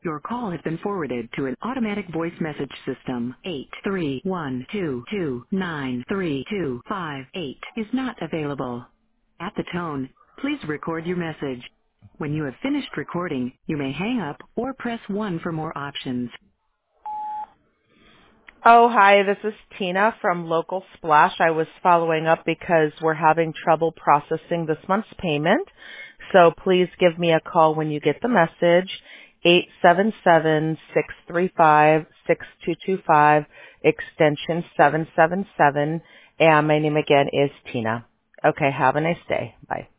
Your call has been forwarded to an automatic voice message system. 831229325 is not available. At the tone, please record your message. When you have finished recording, you may hang up or press 1 for more options. Oh, hi, this is Tina from Local Splash. I was following up because we're having trouble processing this month's payment. So please give me a call when you get the message, 877-635-6225, extension 777. And my name again is Tina. Okay, have a nice day. Bye.